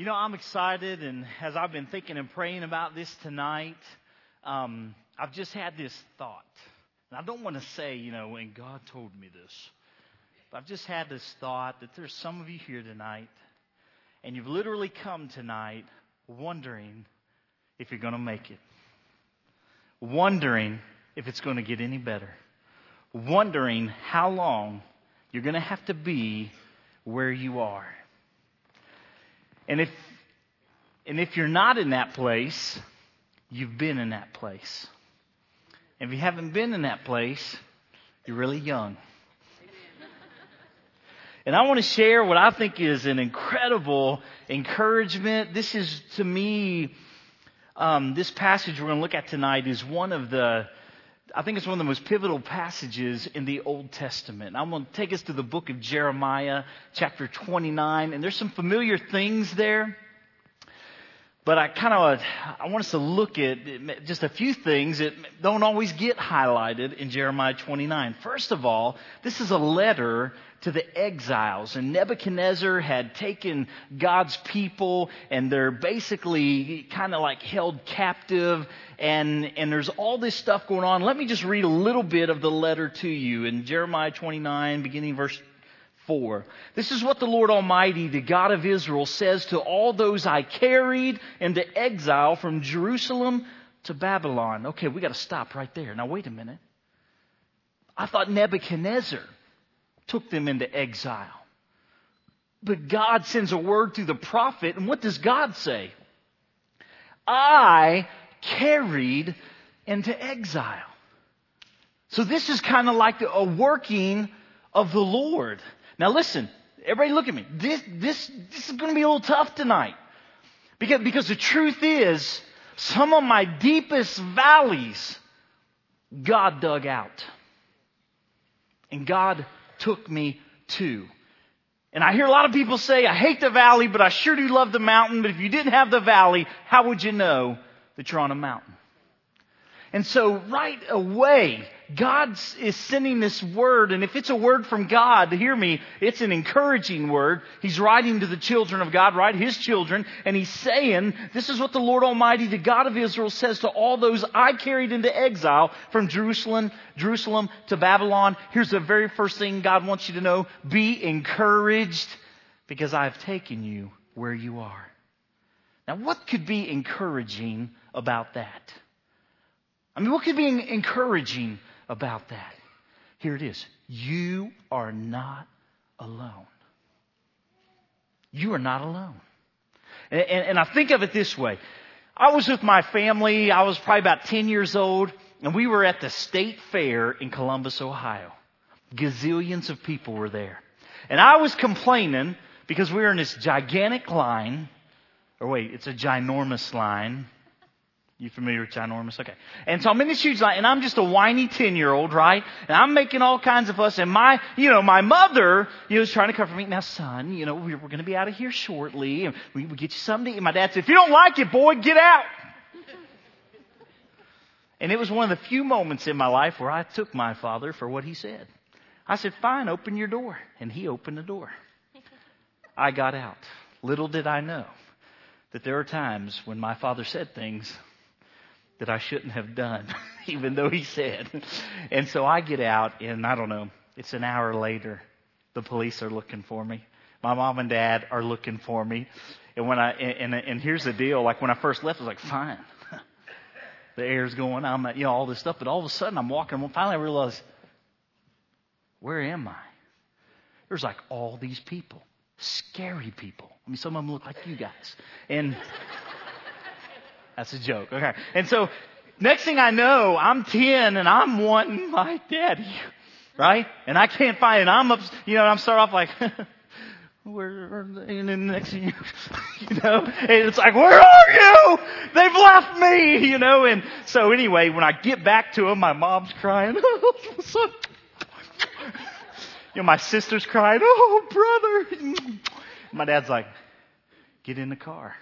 You know, I'm excited, and as I've been thinking and praying about this tonight, I've just had this thought. And I don't want to say, when God told me this, but I've just had this thought that there's some of you here tonight, and you've literally come tonight wondering if you're going to make it. Wondering if it's going to get any better. Wondering how long you're going to have to be where you are. And if you're not in that place, you've been in that place. And if you haven't been in that place, you're really young. And I want to share what I think is an incredible encouragement. This is, to me, this passage we're going to look at tonight is I think it's one of the most pivotal passages in the Old Testament. I'm going to take us to the book of Jeremiah, chapter 29, and there's some familiar things there. But I want us to look at just a few things that don't always get highlighted in Jeremiah 29. First of all, this is a letter to the exiles. And Nebuchadnezzar had taken God's people, and they're basically kind of like held captive. And there's all this stuff going on. Let me just read a little bit of the letter to you in Jeremiah 29, beginning verse 4. This is what the Lord Almighty, the God of Israel, says to all those I carried into exile from Jerusalem to Babylon. Okay, we got to stop right there. Now, wait a minute. I thought Nebuchadnezzar took them into exile. But God sends a word through the prophet, and what does God say? I carried into exile. So this is kind of like a working of the Lord. Now listen, everybody look at me. This is going to be a little tough tonight. Because the truth is, some of my deepest valleys, God dug out. And God took me to. And I hear a lot of people say, I hate the valley, but I sure do love the mountain. But if you didn't have the valley, how would you know that you're on a mountain? And so right away, God is sending this word. And if it's a word from God, hear me, it's an encouraging word. He's writing to the children of God, right? His children. And he's saying, this is what the Lord Almighty, the God of Israel, says to all those I carried into exile from Jerusalem to Babylon. Here's the very first thing God wants you to know. Be encouraged because I've taken you where you are. Now, what could be encouraging about that? What could be encouraging about that? Here it is. You are not alone. You are not alone. And I think of it this way. I was with my family. I was probably about 10 years old, and we were at the state fair in Columbus, Ohio. Gazillions of people were there. And I was complaining because we were in this gigantic line. Or wait, it's a ginormous line. You familiar with ginormous? Okay. And so I'm in this huge line, and I'm just a whiny 10-year-old, right? And I'm making all kinds of fuss. And my mother, is trying to comfort me. Now, son, we're going to be out of here shortly, and we get you something to eat. And my dad said, if you don't like it, boy, get out. And it was one of the few moments in my life where I took my father for what he said. I said, fine, open your door. And he opened the door. I got out. Little did I know that there are times when my father said things that I shouldn't have done, even though he said. And so I get out, and I don't know, it's an hour later. The police are looking for me. My mom and dad are looking for me. And and here's the deal, like when I first left, I was like, fine. The air's going, I'm all this stuff. But all of a sudden, I'm walking, and finally I realized, where am I? There's like all these people, scary people. Some of them look like you guys. And that's a joke. Okay. And so next thing I know, I'm 10 and I'm wanting my daddy. Right? And I can't find it. I'm up, I'm start off like, where, and then the next thing and it's like, where are you? They've left me, and so anyway, when I get back to him, my mom's crying. My sister's crying. Oh, brother. My dad's like, get in the car.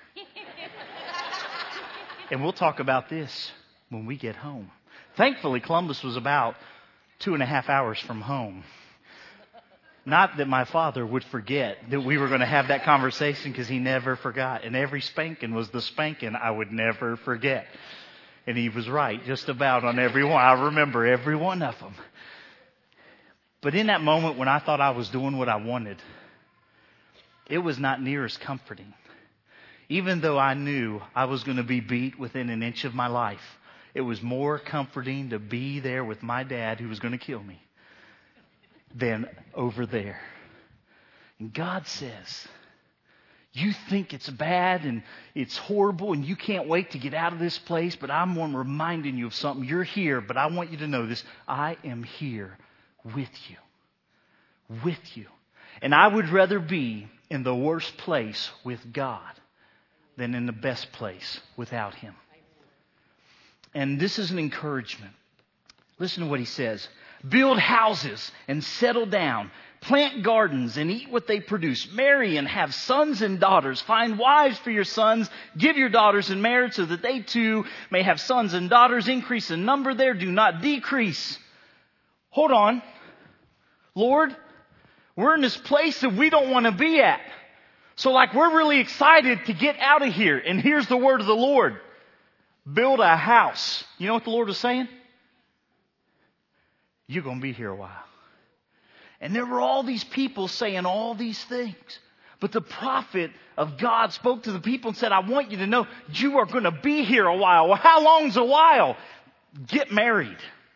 And we'll talk about this when we get home. Thankfully, Columbus was about 2.5 hours from home. Not that my father would forget that we were going to have that conversation, because he never forgot. And every spanking was the spanking I would never forget. And he was right just about on every one. I remember every one of them. But in that moment when I thought I was doing what I wanted, it was not near as comforting. Even though I knew I was going to be beat within an inch of my life, it was more comforting to be there with my dad, who was going to kill me, than over there. And God says, you think it's bad and it's horrible and you can't wait to get out of this place, but I'm reminding you of something. You're here, but I want you to know this. I am here with you. With you. And I would rather be in the worst place with God than in the best place without Him. And this is an encouragement. Listen to what he says. Build houses and settle down. Plant gardens and eat what they produce. Marry and have sons and daughters. Find wives for your sons. Give your daughters in marriage so that they too may have sons and daughters. Increase in number there. Do not decrease. Hold on. Lord, we're in this place that we don't want to be at. So we're really excited to get out of here. And here's the word of the Lord. Build a house. You know what the Lord was saying? You're going to be here a while. And there were all these people saying all these things. But the prophet of God spoke to the people and said, I want you to know you are going to be here a while. Well, how long's a while? Get married.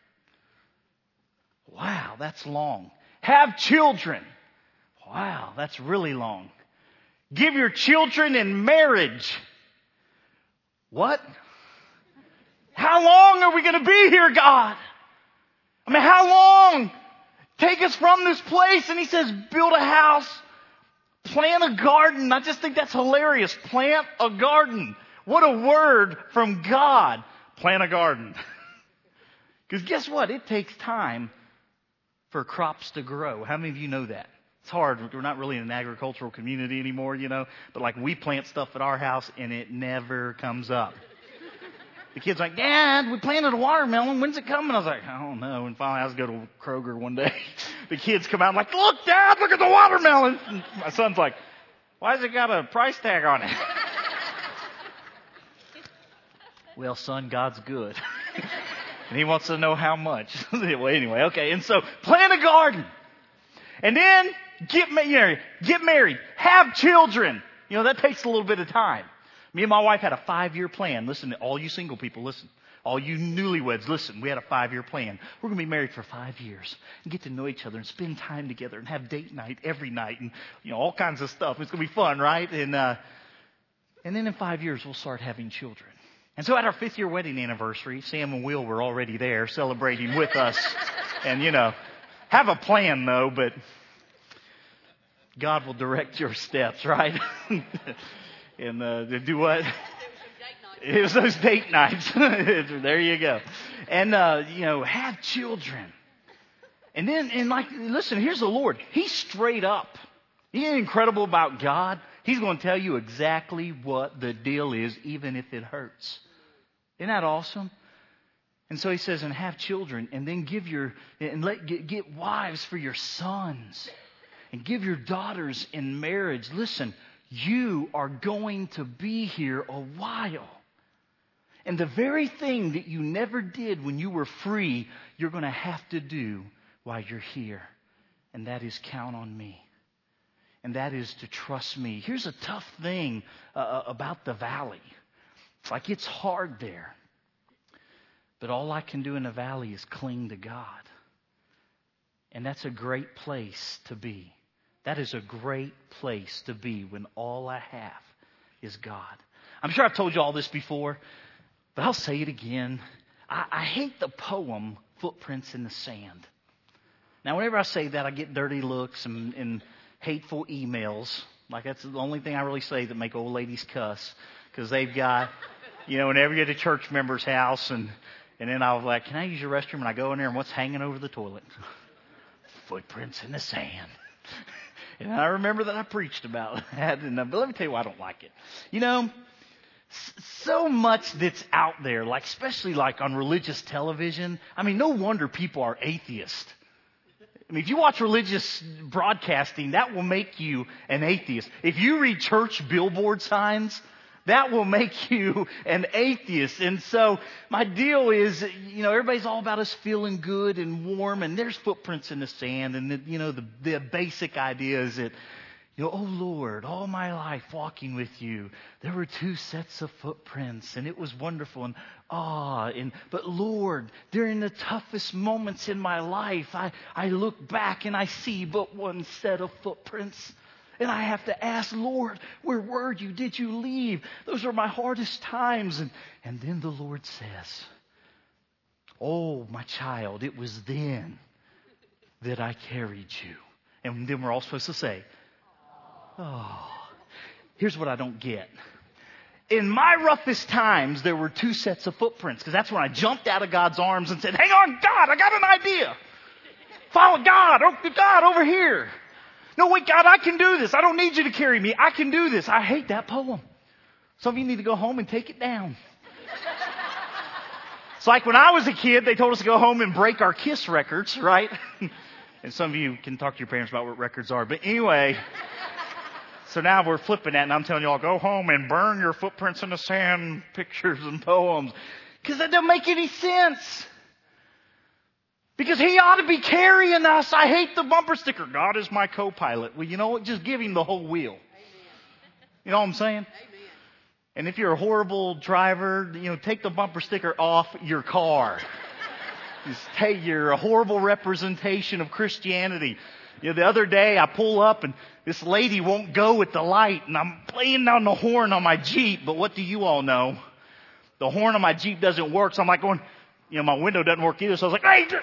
Wow, that's long. Have children. Wow, that's really long. Give your children in marriage. What? How long are we going to be here, God? I mean, how long? Take us from this place. And he says, build a house, plant a garden. I just think that's hilarious. Plant a garden. What a word from God. Plant a garden. Because guess what? It takes time for crops to grow. How many of you know that? It's hard. We're not really in an agricultural community anymore, But we plant stuff at our house and it never comes up. The kid's like, Dad, we planted a watermelon. When's it coming? I was like, I don't know. And finally I was going to Kroger one day. The kids come out like, look, Dad, look at the watermelon. And my son's like, why has it got a price tag on it? Well, son, God's good. And He wants to know how much. Well, anyway, okay. And so plant a garden. And then get married. Have children. That takes a little bit of time. Me and my wife had a 5-year plan. Listen, all you single people, listen. All you newlyweds, listen. We had a 5-year plan. We're going to be married for 5 years and get to know each other and spend time together and have date night every night and, all kinds of stuff. It's going to be fun, right? And then in 5 years, we'll start having children. And so at our 5th year wedding anniversary, Sam and Will were already there celebrating with us. And, have a plan though, but God will direct your steps, right? And do what? It was those date nights. There you go. And, have children. And then, listen, here's the Lord. He's straight up. He ain't incredible about God. He's going to tell you exactly what the deal is, even if it hurts. Isn't that awesome? And so He says, and have children, and then get wives for your sons, and give your daughters in marriage. Listen, you are going to be here a while. And the very thing that you never did when you were free, you're going to have to do while you're here. And that is count on me. And that is to trust me. Here's a tough thing about the valley. It's hard there. But all I can do in the valley is cling to God. And that's a great place to be. That is a great place to be when all I have is God. I'm sure I've told you all this before, but I'll say it again. I hate the poem Footprints in the Sand. Now, whenever I say that, I get dirty looks and hateful emails. That's the only thing I really say that make old ladies cuss. Because they've got, whenever you're at a church member's house, and then I was like, can I use your restroom? And I go in there, and what's hanging over the toilet? Footprints in the sand. And I remember that I preached about that. But let me tell you why I don't like it. So much that's out there, especially on religious television. I mean, no wonder people are atheists. I mean, if you watch religious broadcasting, that will make you an atheist. If you read church billboard signs, that will make you an atheist. And so my deal is, everybody's all about us feeling good and warm, and there's footprints in the sand. And, the basic idea is that, oh Lord, all my life walking with you, there were 2 sets of footprints, and it was wonderful. But Lord, during the toughest moments in my life, I look back and I see but 1 set of footprints. And I have to ask, Lord, where were you? Did you leave? Those are my hardest times. And then the Lord says, oh, my child, it was then that I carried you. And then we're all supposed to say, oh, here's what I don't get. In my roughest times, there were 2 sets of footprints, because that's when I jumped out of God's arms and said, hang on, God, I got an idea. Follow God. Oh, God, over here. No, wait, God, I can do this. I don't need you to carry me. I can do this. I hate that poem. Some of you need to go home and take it down. It's like when I was a kid, they told us to go home and break our KISS records, right? And some of you can talk to your parents about what records are. But anyway, so now we're flipping that, and I'm telling you all, go home and burn your footprints in the sand pictures and poems. Because that doesn't make any sense. Because He ought to be carrying us. I hate the bumper sticker. God is my co-pilot. Well, you know what? Just give Him the whole wheel. Amen. You know what I'm saying? Amen. And if you're a horrible driver, take the bumper sticker off your car. Hey, you're a horrible representation of Christianity. The other day I pull up and this lady won't go at the light, and I'm playing down the horn on my Jeep. But what do you all know? The horn on my Jeep doesn't work. So I'm like going, my window doesn't work either. So I was like, hey,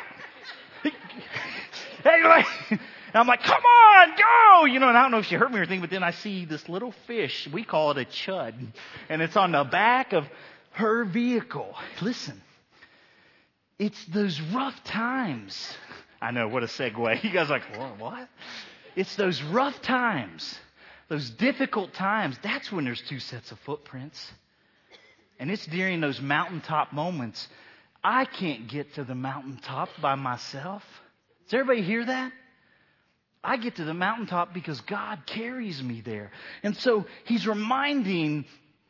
and I'm like, come on, go! And I don't know if she heard me or anything, but then I see this little fish. We call it a chud. And it's on the back of her vehicle. Listen, it's those rough times. I know, what a segue. You guys are like, what? It's those rough times, those difficult times. That's when there's 2 sets of footprints. And it's during those mountaintop moments. I can't get to the mountaintop by myself. Does everybody hear that? I get to the mountaintop because God carries me there. And so He's reminding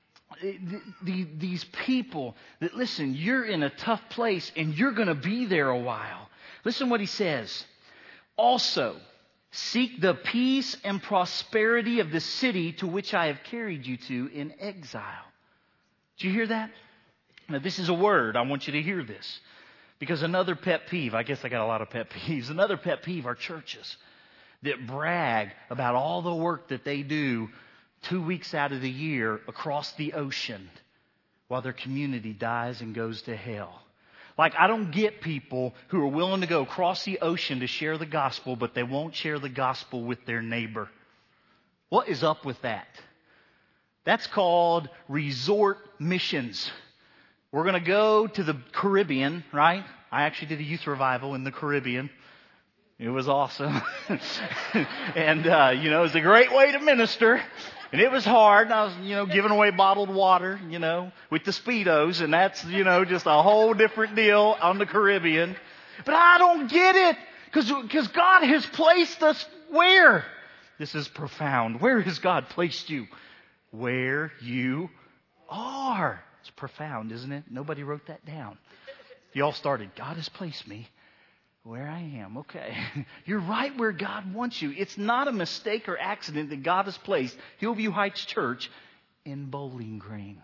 these people that, listen, you're in a tough place and you're going to be there a while. Listen what He says. Also, seek the peace and prosperity of the city to which I have carried you to in exile. Did you hear that? Now, this is a word. I want you to hear this. Because another pet peeve, I guess I got a lot of pet peeves. Another pet peeve are churches that brag about all the work that they do 2 weeks out of the year across the ocean while their community dies and goes to hell. Like, I don't get people who are willing to go across the ocean to share the gospel, but they won't share the gospel with their neighbor. What is up with that? That's called resort missions. We're going to go to the Caribbean, right? I actually did a youth revival in the Caribbean. It was awesome. And, it was a great way to minister. And it was hard. I was, giving away bottled water, with the Speedos. And that's, just a whole different deal on the Caribbean. But I don't get it. Because God has placed us where? This is profound. Where has God placed you? Where you are. It's profound, isn't it? Nobody wrote that down. You all started, God has placed me where I am. Okay. You're right where God wants you. It's not a mistake or accident that God has placed Hillview Heights Church in Bowling Green.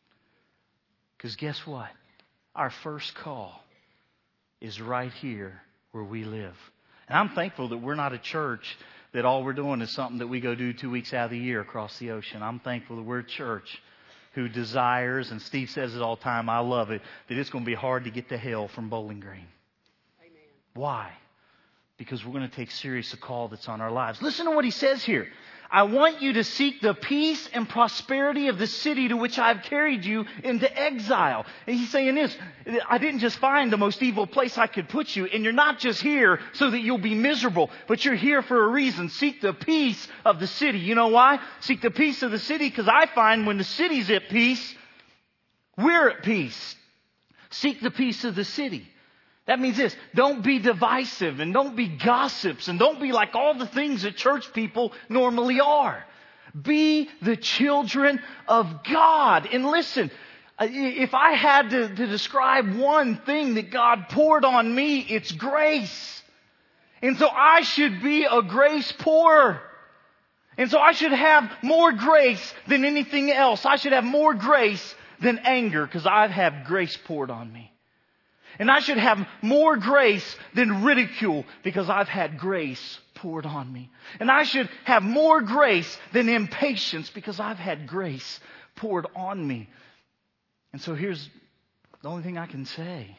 Because guess what? Our first call is right here where we live. And I'm thankful that we're not a church that all we're doing is something that we go do 2 weeks out of the year across the ocean. I'm thankful that we're a church who desires, and Steve says it all the time, I love it, that it's going to be hard to get to hell from Bowling Green. Amen. Why? Because we're going to take serious the call that's on our lives. Listen to what he says here. I want you to seek the peace and prosperity of the city to which I've carried you into exile. And he's saying this, I didn't just find the most evil place I could put you, and you're not just here so that you'll be miserable, but you're here for a reason. Seek the peace of the city. You know why? Seek the peace of the city because I find when the city's at peace, we're at peace. Seek the peace of the city. That means this: don't be divisive and don't be gossips and don't be like all the things that church people normally are. Be the children of God. And listen, if I had to describe one thing that God poured on me, it's grace. And so I should be a grace pourer. And so I should have more grace than anything else. I should have more grace than anger because I've had grace poured on me. And I should have more grace than ridicule because I've had grace poured on me. And I should have more grace than impatience because I've had grace poured on me. And so here's the only thing I can say.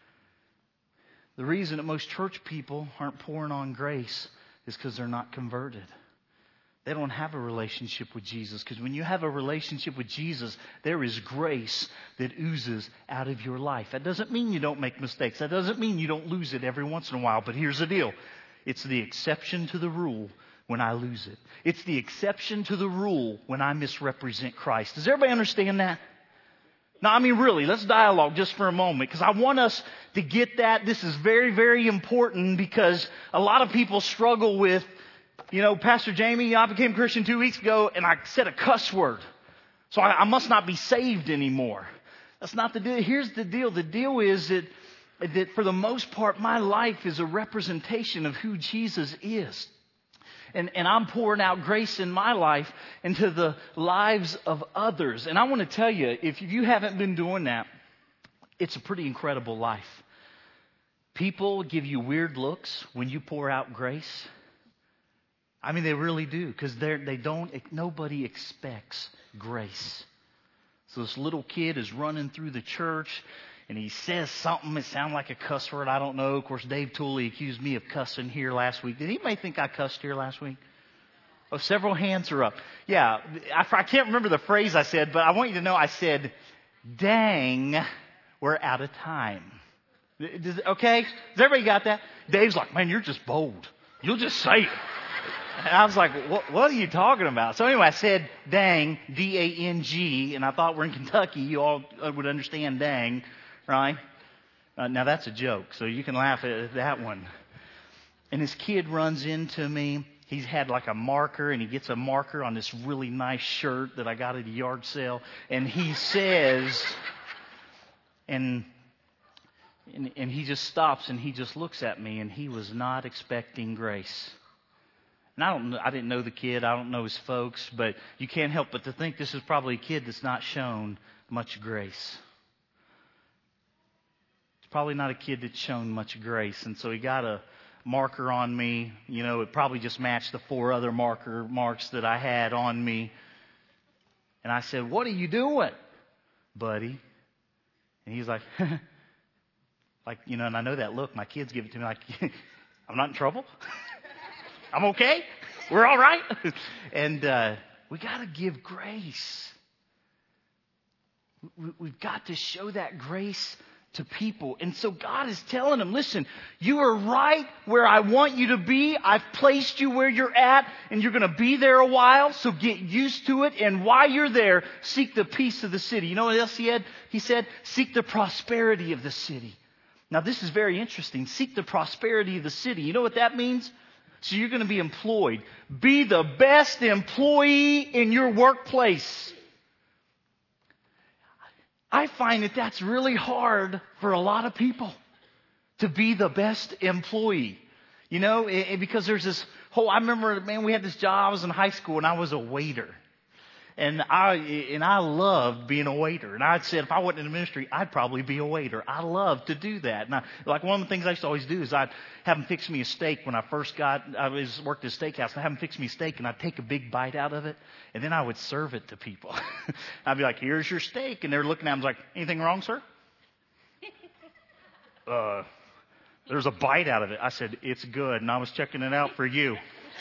The reason that most church people aren't pouring on grace is because they're not converted. They don't have a relationship with Jesus. Because when you have a relationship with Jesus, there is grace that oozes out of your life. That doesn't mean you don't make mistakes. That doesn't mean you don't lose it every once in a while. But here's the deal. It's the exception to the rule when I lose it. It's the exception to the rule when I misrepresent Christ. Does everybody understand that? Now, I mean, really, let's dialogue just for a moment because I want us to get that. This is very, very important because a lot of people struggle with, Pastor Jamie, I became a Christian 2 weeks ago and I said a cuss word. So I must not be saved anymore. That's not the deal. Here's the deal. The deal is that for the most part, my life is a representation of who Jesus is. And I'm pouring out grace in my life into the lives of others. And I want to tell you, if you haven't been doing that, it's a pretty incredible life. People give you weird looks when you pour out grace. I mean, they really do, because nobody expects grace. So this little kid is running through the church, and he says something that sounds like a cuss word. I don't know. Of course, Dave Tooley accused me of cussing here last week. Did anybody think I cussed here last week? Oh, several hands are up. Yeah, I can't remember the phrase I said, but I want you to know I said, dang, we're out of time. Okay? Has everybody got that? Dave's like, man, you're just bold. You'll just say it. And I was like, what are you talking about? So anyway, I said dang, D-A-N-G, and I thought we're in Kentucky. You all would understand dang, right? Now that's a joke, so you can laugh at that one. And this kid runs into me. He's had like a marker, and he gets a marker on this really nice shirt that I got at a yard sale. And he says, and he just stops and he just looks at me, and he was not expecting grace. And I didn't know the kid. I don't know his folks, but you can't help but to think this is probably a kid that's not shown much grace. It's probably not a kid that's shown much grace. And so he got a marker on me. It probably just matched the 4 other marks that I had on me. And I said, what are you doing, buddy? And he's like, and I know that look. My kids give it to me like, I'm not in trouble. I'm okay. We're all right. And we got to give grace. We've got to show that grace to people. And so God is telling them, listen, you are right where I want you to be. I've placed you where you're at, and you're going to be there a while. So get used to it. And while you're there, seek the peace of the city. You know what else he had? He said, seek the prosperity of the city. Now, this is very interesting. Seek the prosperity of the city. You know what that means? So you're going to be employed. Be the best employee in your workplace. I find that that's really hard for a lot of people to be the best employee. Because there's this I remember, man, we had this job. I was in high school and I was a waiter. And I loved being a waiter. And I'd said if I wasn't in the ministry, I'd probably be a waiter. I loved to do that. And one of the things I used to always do is I'd have them fix me a steak when I first worked at a steakhouse. I'd have them fix me a steak and I'd take a big bite out of it. And then I would serve it to people. I'd be like, here's your steak. And they're looking at me like, anything wrong, sir? There's a bite out of it. I said, it's good. And I was checking it out for you.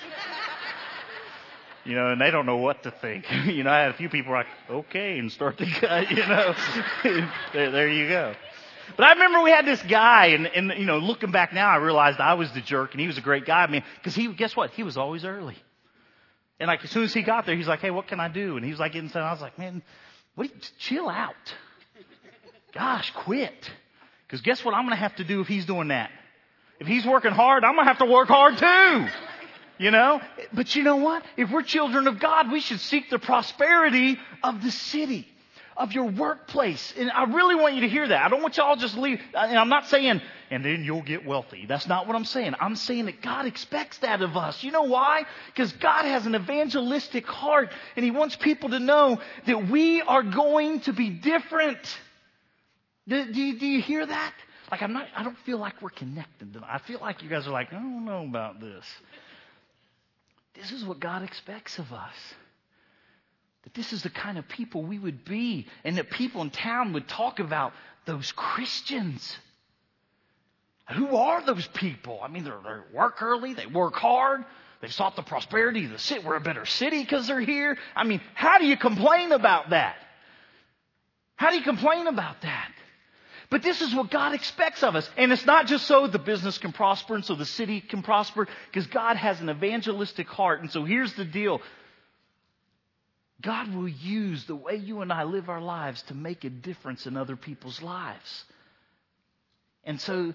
And they don't know what to think. I had a few people like, okay, and start to cut, there you go. But I remember we had this guy, and looking back now, I realized I was the jerk, and he was a great guy. I mean, because guess what? He was always early. And as soon as he got there, he's like, hey, what can I do? And he was like getting something. I was like, man, chill out. Gosh, quit. Because guess what I'm going to have to do if he's doing that? If he's working hard, I'm going to have to work hard too. You know? But you know what? If we're children of God, we should seek the prosperity of the city, of your workplace. And I really want you to hear that. I don't want y'all just leave. And I'm not saying, and then you'll get wealthy. That's not what I'm saying. I'm saying that God expects that of us. You know why? Because God has an evangelistic heart, and He wants people to know that we are going to be different. Do you hear that? Like I don't feel like we're connected. I feel like you guys are like, I don't know about this. This is what God expects of us. That this is the kind of people we would be, and that people in town would talk about those Christians. Who are those people? I mean, they work early, they work hard, they've sought the prosperity of the city. We're a better city because they're here. I mean, how do you complain about that? How do you complain about that? But this is what God expects of us. And it's not just so the business can prosper and so the city can prosper, because God has an evangelistic heart. And so here's the deal. God will use the way you and I live our lives to make a difference in other people's lives. And so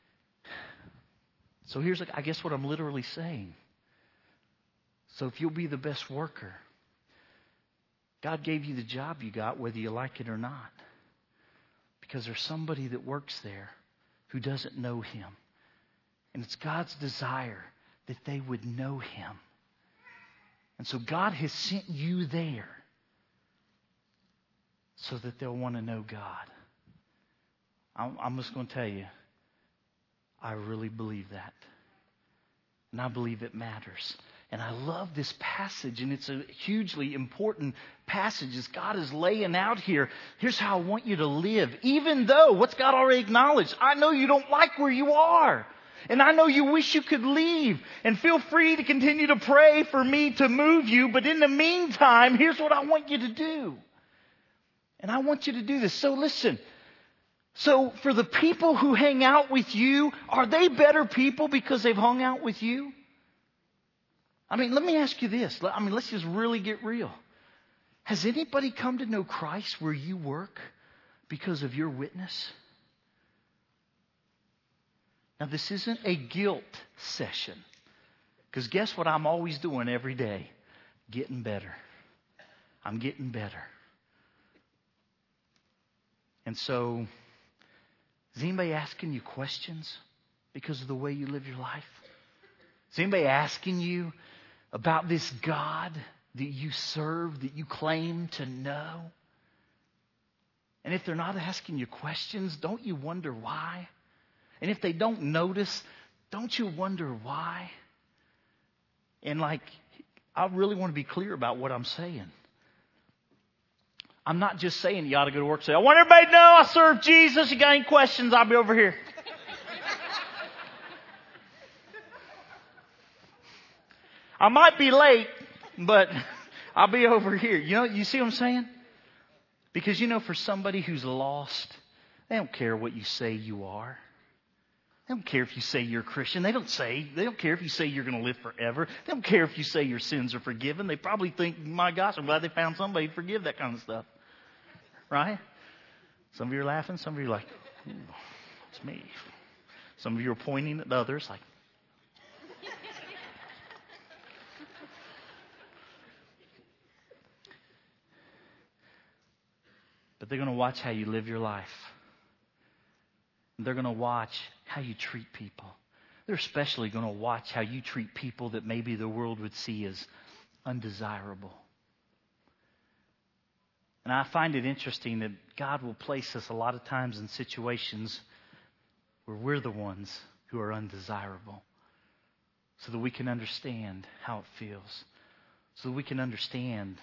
here's, I guess, what I'm literally saying. So if you'll be the best worker, God gave you the job you got, whether you like it or not. Because there's somebody that works there who doesn't know Him. And it's God's desire that they would know Him. And so God has sent you there so that they'll want to know God. I'm just going to tell you, I really believe that. And I believe it matters. And I love this passage, and it's a hugely important passage as God is laying out here. Here's how I want you to live. Even though, what's God already acknowledged? I know you don't like where you are. And I know you wish you could leave. And feel free to continue to pray for me to move you. But in the meantime, here's what I want you to do. And I want you to do this. So listen. So for the people who hang out with you, are they better people because they've hung out with you? I mean, let me ask you this. I mean, let's just really get real. Has anybody come to know Christ where you work because of your witness? Now, this isn't a guilt session. Because guess what I'm always doing every day? Getting better. I'm getting better. And so, is anybody asking you questions because of the way you live your life? Is anybody asking you about this God that you serve, that you claim to know? And if they're not asking you questions, don't you wonder why? And if they don't notice, don't you wonder why? And I really want to be clear about what I'm saying. I'm not just saying you ought to go to work and say, I want everybody to know I serve Jesus. You got any questions? I'll be over here. I might be late, but I'll be over here. You see what I'm saying? Because, for somebody who's lost, they don't care what you say you are. They don't care if you say you're a Christian. They don't care if you say you're going to live forever. They don't care if you say your sins are forgiven. They probably think, my gosh, I'm glad they found somebody to forgive that kind of stuff. Right? Some of you are laughing. Some of you are like, it's me. Some of you are pointing at the others like, but they're going to watch how you live your life. They're going to watch how you treat people. They're especially going to watch how you treat people that maybe the world would see as undesirable. And I find it interesting that God will place us a lot of times in situations where we're the ones who are undesirable, so that we can understand how it feels, so that we can understand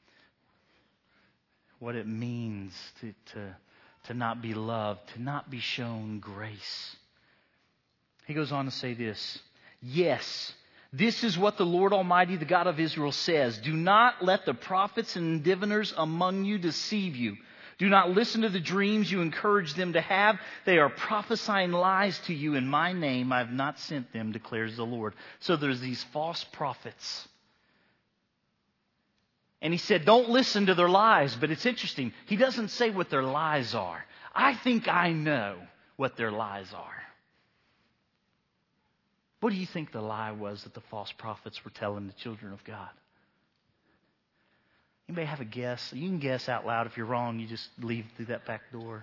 what it means to not be loved, to not be shown grace. He goes on to say this. Yes, this is what the Lord Almighty, the God of Israel, says. Do not let the prophets and diviners among you deceive you. Do not listen to the dreams you encourage them to have. They are prophesying lies to you. In my name I have not sent them, declares the Lord. So there's these false prophets. And he said, don't listen to their lies. But it's interesting. He doesn't say what their lies are. I think I know what their lies are. What do you think the lie was that the false prophets were telling the children of God? Anybody have a guess? You can guess out loud. If you're wrong, you just leave through that back door.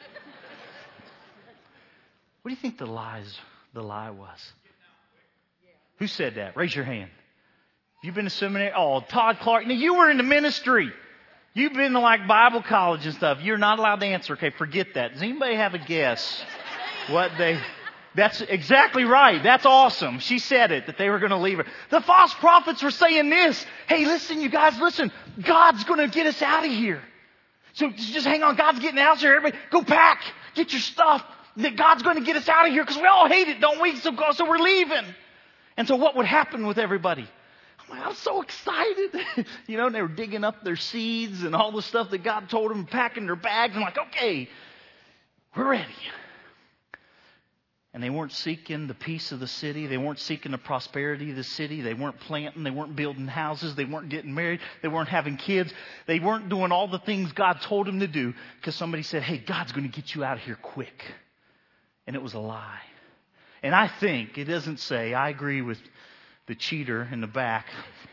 What do you think the lie was? Who said that? Raise your hand. You've been to seminary? Oh, Todd Clark. Now, you were in the ministry. You've been to like Bible college and stuff. You're not allowed to answer. Okay, forget that. Does anybody have a guess That's exactly right. That's awesome. She said it, that they were going to leave her. The false prophets were saying this. Hey, listen, you guys, listen. God's going to get us out of here. So just hang on. God's getting out of here. Everybody, go pack. Get your stuff. That God's going to get us out of here because we all hate it, don't we? So we're leaving. And so what would happen with everybody? I'm so excited. And they were digging up their seeds and all the stuff that God told them, packing their bags. I'm like, okay, we're ready. And they weren't seeking the peace of the city. They weren't seeking the prosperity of the city. They weren't planting. They weren't building houses. They weren't getting married. They weren't having kids. They weren't doing all the things God told them to do because somebody said, hey, God's going to get you out of here quick. And it was a lie. And I think, it doesn't say, I agree with the cheater in the back.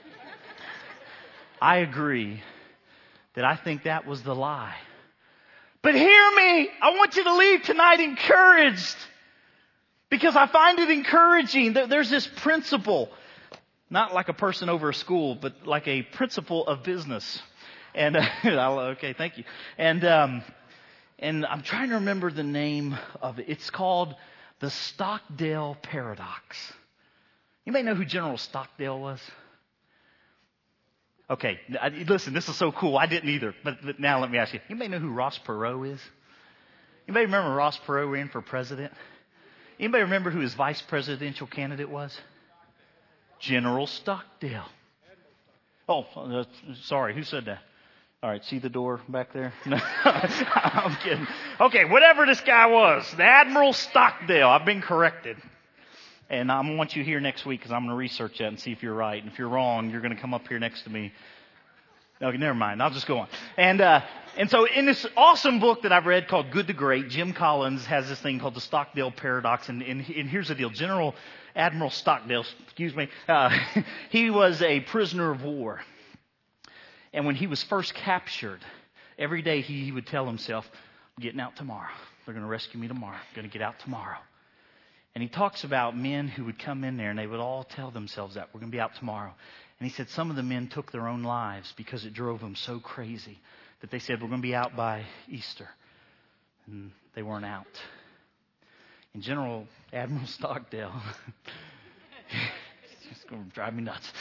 I agree that I think that was the lie. But hear me. I want you to leave tonight encouraged. Because I find it encouraging that there's this principle, not like a person over a school, but like a principle of business. And okay, thank you. And I'm trying to remember the name of it. It's called the Stockdale Paradox. You may know who General Stockdale was. Okay, listen, this is so cool. I didn't either, but now let me ask you. You may know who Ross Perot is. Anybody remember Ross Perot ran for president? Anybody remember who his vice presidential candidate was? General Stockdale. Oh, sorry. Who said that? All right. See the door back there? No, I'm kidding. Okay. Whatever this guy was, the Admiral Stockdale. I've been corrected. And I want you here next week because I'm going to research that and see if you're right. And if you're wrong, you're going to come up here next to me. Okay, never mind. I'll just go on. And so in this awesome book that I've read called Good to Great, Jim Collins has this thing called the Stockdale Paradox. And here's the deal. Admiral Stockdale, he was a prisoner of war. And when he was first captured, every day he would tell himself, I'm getting out tomorrow. They're going to rescue me tomorrow. I'm going to get out tomorrow. And he talks about men who would come in there and they would all tell themselves that we're going to be out tomorrow. And he said some of the men took their own lives because it drove them so crazy that they said, we're going to be out by Easter. And they weren't out. And Admiral Stockdale, it's going to drive me nuts.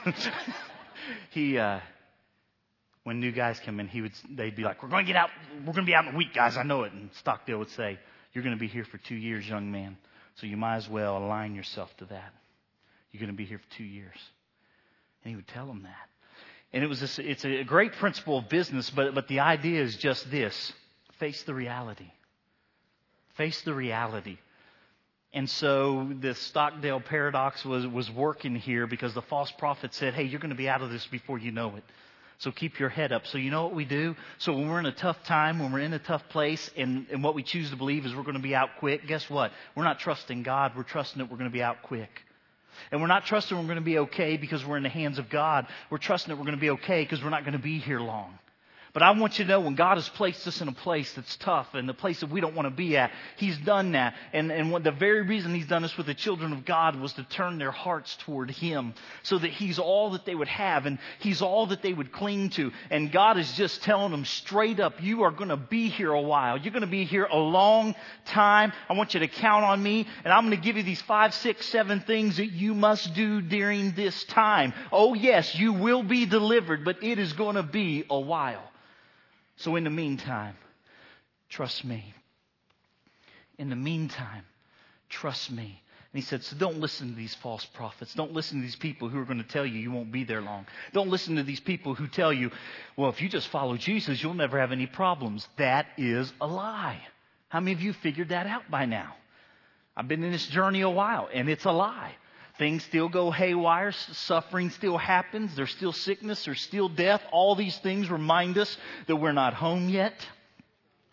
When new guys come in, they'd be like, we're going to get out. We're going to be out in a week, guys. I know it. And Stockdale would say, you're going to be here for 2 years, young man. So you might as well align yourself to that. You're going to be here for 2 years. And he would tell them that. And it's a great principle of business, but the idea is just this. Face the reality. Face the reality. And so the Stockdale Paradox was working here because the false prophet said, hey, you're going to be out of this before you know it. So keep your head up. So you know what we do? So when we're in a tough time, when we're in a tough place, and what we choose to believe is we're going to be out quick, guess what? We're not trusting God. We're trusting that we're going to be out quick. And we're not trusting we're going to be okay because we're in the hands of God. We're trusting that we're going to be okay because we're not going to be here long. But I want you to know when God has placed us in a place that's tough and the place that we don't want to be at, He's done that. And the very reason He's done this with the children of God was to turn their hearts toward Him so that He's all that they would have and He's all that they would cling to. And God is just telling them straight up, you are going to be here a while. You're going to be here a long time. I want you to count on me. And I'm going to give you these 5, 6, 7 things that you must do during this time. Oh yes, you will be delivered, but it is going to be a while. So in the meantime, trust me. In the meantime, trust me. And he said, so don't listen to these false prophets. Don't listen to these people who are going to tell you won't be there long. Don't listen to these people who tell you, well, if you just follow Jesus, you'll never have any problems. That is a lie. How many of you figured that out by now? I've been in this journey a while, and it's a lie. Things still go haywire. Suffering still happens. There's still sickness. There's still death. All these things remind us that we're not home yet.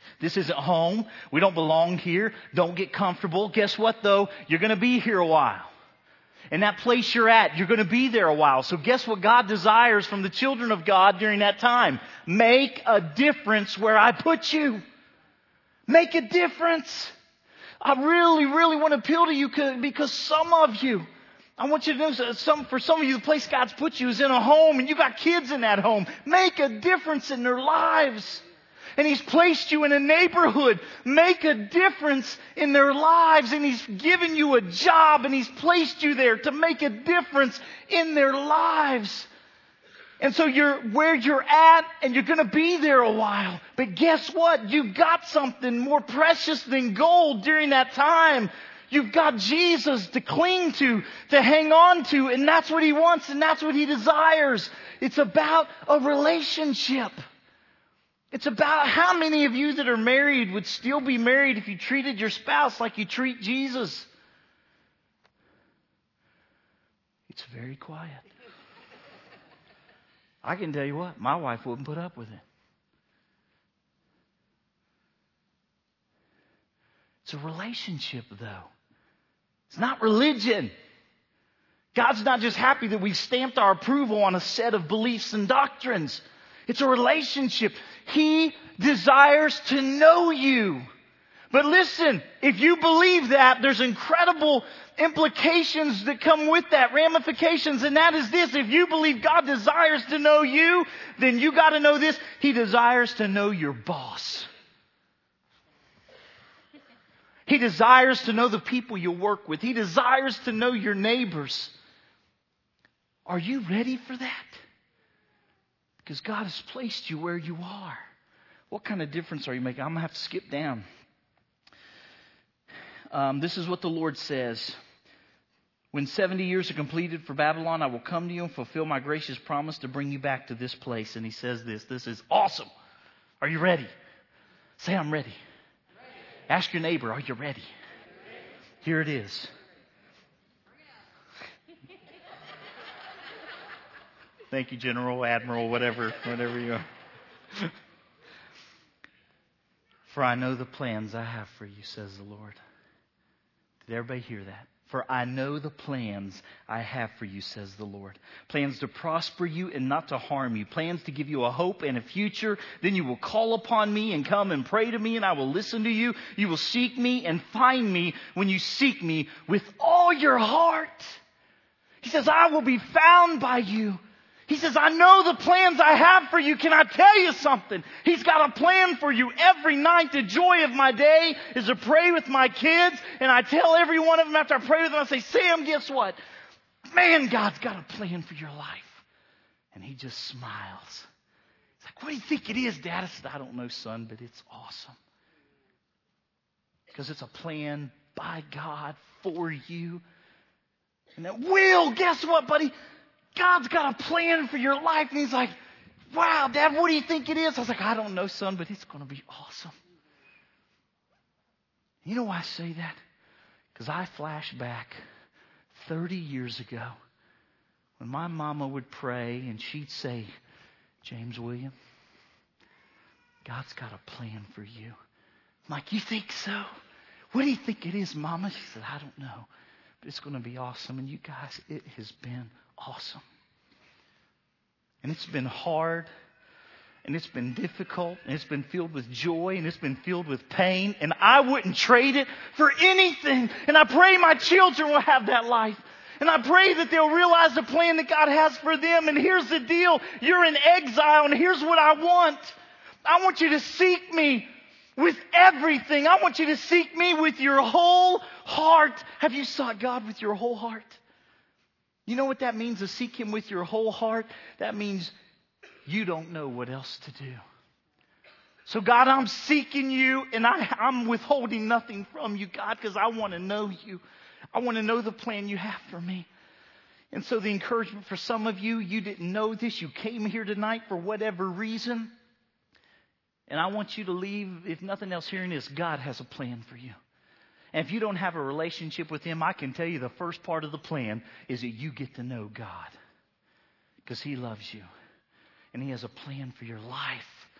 This isn't home. We don't belong here. Don't get comfortable. Guess what, though? You're going to be here a while. And that place you're at, you're going to be there a while. So guess what God desires from the children of God during that time? Make a difference where I put you. Make a difference. I really, really want to appeal to you because some of you, I want you to know, for some of you, the place God's put you is in a home and you got kids in that home. Make a difference in their lives. And He's placed you in a neighborhood. Make a difference in their lives. And He's given you a job and He's placed you there to make a difference in their lives. And so you're where you're at and you're going to be there a while. But guess what? You've got something more precious than gold during that time. You've got Jesus to cling to hang on to. And that's what He wants and that's what He desires. It's about a relationship. It's about how many of you that are married would still be married if you treated your spouse like you treat Jesus. It's very quiet. I can tell you what, my wife wouldn't put up with it. It's a relationship, though. It's not religion. God's not just happy that we've stamped our approval on a set of beliefs and doctrines. It's a relationship. He desires to know you. But listen, if you believe that, there's incredible implications that come with that, ramifications, and that is this. If you believe God desires to know you, then you got to know this. He desires to know your boss. He desires to know the people you work with. He desires to know your neighbors. Are you ready for that? Because God has placed you where you are. What kind of difference are you making? I'm going to have to skip down. This is what the Lord says. When 70 years are completed for Babylon, I will come to you and fulfill my gracious promise to bring you back to this place. And He says this. This is awesome. Are you ready? Say, I'm ready. Ask your neighbor, are you ready? Here it is. Thank you, General, Admiral, whatever you are. For I know the plans I have for you, says the Lord. Did everybody hear that? For I know the plans I have for you, says the Lord. Plans to prosper you and not to harm you. Plans to give you a hope and a future. Then you will call upon me and come and pray to me and I will listen to you. You will seek me and find me when you seek me with all your heart. He says, I will be found by you. He says, I know the plans I have for you. Can I tell you something? He's got a plan for you every night. The joy of my day is to pray with my kids. And I tell every one of them after I pray with them, I say, Sam, guess what? Man, God's got a plan for your life. And he just smiles. He's like, what do you think it is, Dad? I said, I don't know, son, but it's awesome. Because it's a plan by God for you. And that will, guess what, buddy? God's got a plan for your life. And he's like, wow, Dad, what do you think it is? I was like, I don't know, son, but it's going to be awesome. You know why I say that? Because I flash back 30 years ago when my mama would pray and she'd say, James William, God's got a plan for you. I'm like, you think so? What do you think it is, Mama? She said, I don't know, but it's going to be awesome. And you guys, it has been awesome. And it's been hard, and it's been difficult, and it's been filled with joy, and it's been filled with pain, and I wouldn't trade it for anything. And I pray my children will have that life. And I pray that they'll realize the plan that God has for them. And here's the deal. You're in exile, and here's what I want. I want you to seek me with everything. I want you to seek me with your whole heart. Have you sought God with your whole heart? You know what that means, to seek Him with your whole heart? That means you don't know what else to do. So God, I'm seeking you, and I'm withholding nothing from you, God, because I want to know you. I want to know the plan you have for me. And so the encouragement for some of you, you didn't know this. You came here tonight for whatever reason. And I want you to leave, if nothing else, hearing this, God has a plan for you. And if you don't have a relationship with Him, I can tell you the first part of the plan is that you get to know God. Because He loves you. And He has a plan for your life.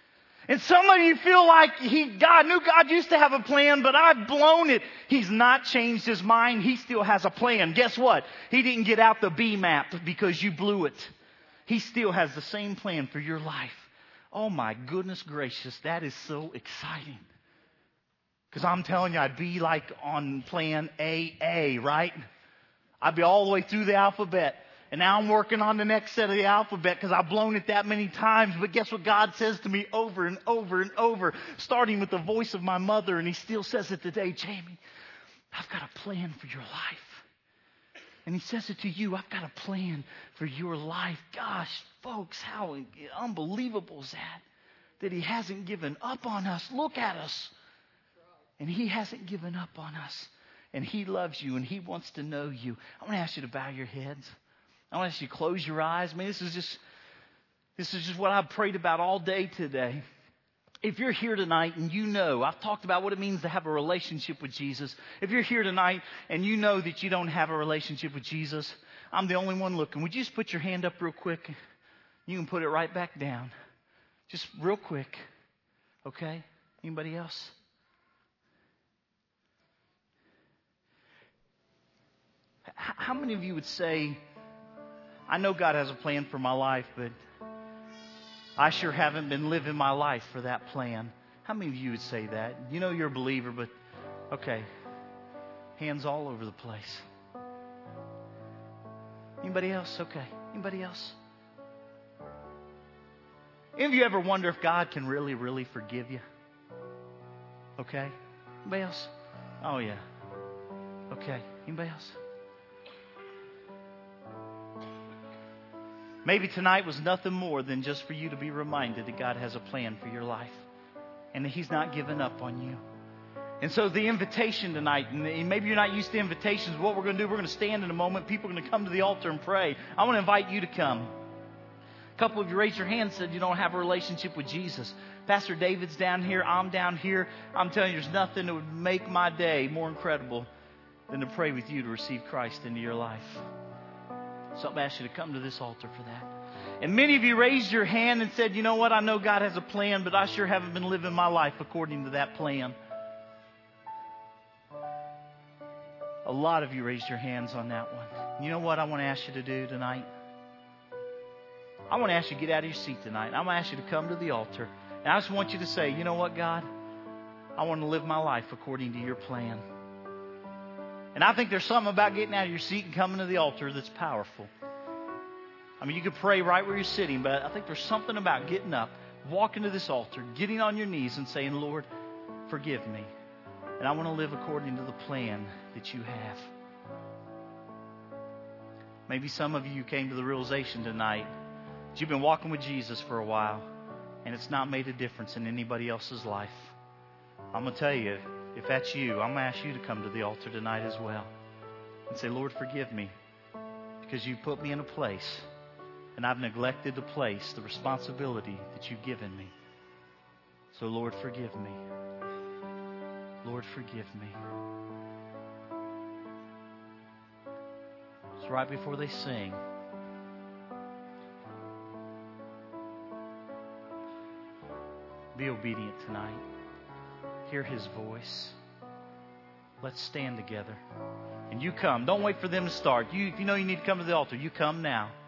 And some of you feel like God used to have a plan, but I've blown it. He's not changed His mind. He still has a plan. Guess what? He didn't get out the B map because you blew it. He still has the same plan for your life. Oh my goodness gracious, that is so exciting. Because I'm telling you, I'd be like on plan AA, right? I'd be all the way through the alphabet. And now I'm working on the next set of the alphabet because I've blown it that many times. But guess what God says to me over and over and over, starting with the voice of my mother, and He still says it today, Jamie, I've got a plan for your life. And He says it to you, I've got a plan for your life. Gosh, folks, how unbelievable is that? That He hasn't given up on us. Look at us. And He hasn't given up on us. And He loves you and He wants to know you. I want to ask you to bow your heads. I want to ask you to close your eyes. I mean, this is just what I've prayed about all day today. If you're here tonight and you know, I've talked about what it means to have a relationship with Jesus. If you're here tonight and you know that you don't have a relationship with Jesus, I'm the only one looking. Would you just put your hand up real quick? You can put it right back down. Just real quick. Okay? Anybody else? How many of you would say, I know God has a plan for my life, but I sure haven't been living my life for that plan? How many of you would say that? You know you're a believer, but okay. Hands all over the place. Anybody else? Okay. Anybody else? Any of you ever wonder if God can really, really forgive you? Okay. Anybody else? Oh, yeah. Okay. Anybody else? Maybe tonight was nothing more than just for you to be reminded that God has a plan for your life and that He's not given up on you. And so the invitation tonight, and maybe you're not used to invitations, what we're going to do, we're going to stand in a moment. People are going to come to the altar and pray. I want to invite you to come. A couple of you raised your hand and said you don't have a relationship with Jesus. Pastor David's down here. I'm down here. I'm telling you, there's nothing that would make my day more incredible than to pray with you to receive Christ into your life. So I'll ask you to come to this altar for that. And many of you raised your hand and said, you know what, I know God has a plan, but I sure haven't been living my life according to that plan. A lot of you raised your hands on that one. You know what I want to ask you to do tonight? I want to ask you to get out of your seat tonight. I'm going to ask you to come to the altar. And I just want you to say, you know what, God? I want to live my life according to your plan. And I think there's something about getting out of your seat and coming to the altar that's powerful. I mean, you could pray right where you're sitting, but I think there's something about getting up, walking to this altar, getting on your knees and saying, Lord, forgive me. And I want to live according to the plan that you have. Maybe some of you came to the realization tonight that you've been walking with Jesus for a while and it's not made a difference in anybody else's life. I'm going to tell you, if that's you, I'm going to ask you to come to the altar tonight as well and say, Lord, forgive me because you put me in a place and I've neglected the place, the responsibility that you've given me. So, Lord, forgive me. Lord, forgive me. It's right before they sing. Be obedient tonight. Hear His voice. Let's stand together. And you come. Don't wait for them to start. If you know you need to come to the altar, you come now.